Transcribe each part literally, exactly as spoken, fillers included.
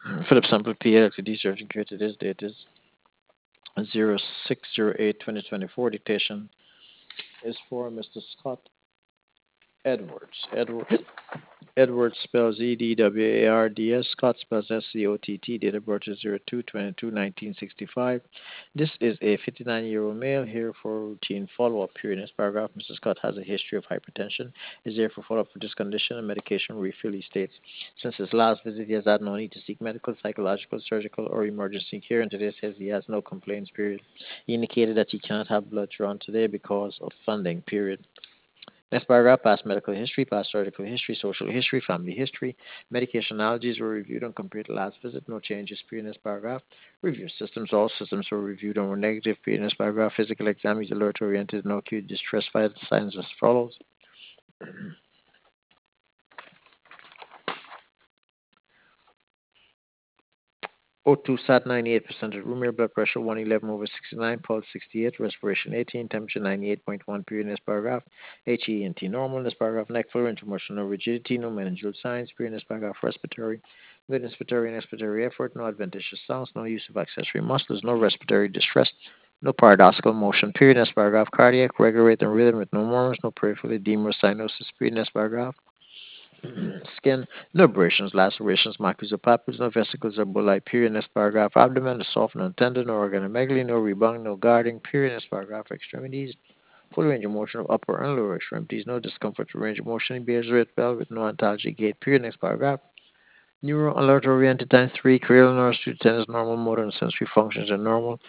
Philip Sample P L T D surgeon created this date is zero six zero eight twenty twenty-four. Dictation is for Mister Scott Edwards. Edwards Edwards spells E D W A R D S. Scott spells S C O T T. Date of birth is zero two twenty-two nineteen sixty-five. This is a fifty-nine year old male here for routine follow up. Period. In this paragraph, Mister Scott has a history of hypertension. Is there for follow up for this condition and medication refill. He states, since his last visit, he has had no need to seek medical, psychological, surgical, or emergency care. And today says he has no complaints. Period. He indicated that he cannot have blood drawn today because of funding. Period. Next paragraph, past medical history, past surgical history, social history, family history. Medication allergies were reviewed and compared to last visit. No changes. Period. In this paragraph. Review systems. All systems were reviewed and were negative. Period. In this paragraph. Physical exam is alert oriented, no acute distress. Vital signs as follows. O two sat ninety-eight percent of room air, blood pressure one eleven over sixty-nine, pulse sixty-eight, respiration eighteen, temperature ninety-eight point one. Period. In this paragraph. H E N T normal. In this paragraph. Neck fluid, intermotion, no rigidity, no meningeal signs. Period. In this paragraph. Respiratory. Good inspiratory and expiratory effort, no adventitious sounds, no use of accessory muscles, no respiratory distress, no paradoxical motion. Period. In this paragraph. Cardiac, regular rate and rhythm with no murmurs, no peripheral edema or cyanosis. Period. In this paragraph. Skin, no abrasions, lacerations, markings or papules, no vesicles or bullae. Period. In this paragraph. Abdomen is soft, no tender, no organomegaly, no rebound, no guarding. Period. In this paragraph. Extremities, full range of motion of upper and lower extremities, no discomfort or range of motion. He bears red bell with no ontology gait. Period. Next paragraph. Neuro alert oriented time three, cranial nerves two to ten is normal, motor and sensory functions are normal.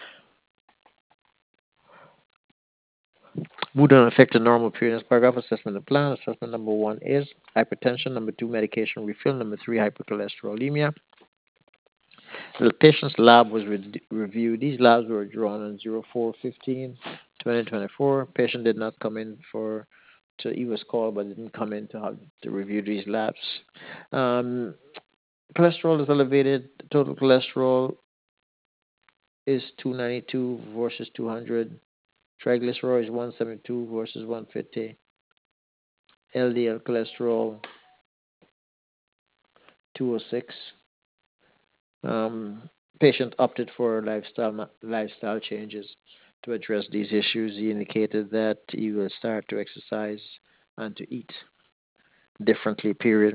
Mood unaffected normal. Period. Next paragraph. Assessment and plan. Assessment number one is hypertension. Number two, medication refill. Number three, hypercholesterolemia. The patient's lab was re- reviewed. These labs were drawn on zero four fifteen twenty twenty-four. Patient did not come in for, so he was called but didn't come in to have to review these labs. Um, cholesterol is elevated. Total cholesterol is two ninety-two versus two hundred. Triglycerides one seventy-two versus one fifty. L D L cholesterol two oh six. Um, patient opted for lifestyle lifestyle changes to address these issues. He indicated that he will start to exercise and to eat differently. Period.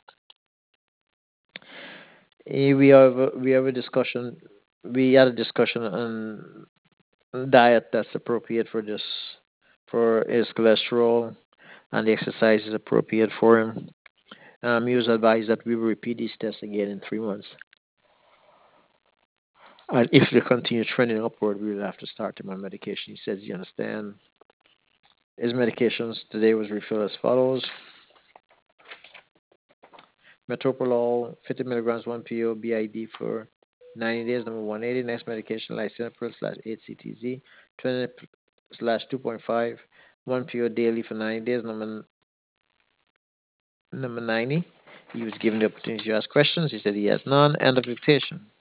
Eh, We have a, we have a discussion. We had a discussion on diet that's appropriate for this for his cholesterol and the exercise is appropriate for him. Um, he was advised that we will repeat these tests again in three months. And if they continue trending upward, we will have to start him on medication. He says, you understand. His medications today was refilled as follows. Metoprolol, fifty milligrams, one P O, B I D for ninety days, number one eighty. Next medication, lisinopril slash eight C T Z, twenty slash two point five, one P O daily for ninety days, number, number ninety. He was given the opportunity to ask questions. He said he has none. End of dictation.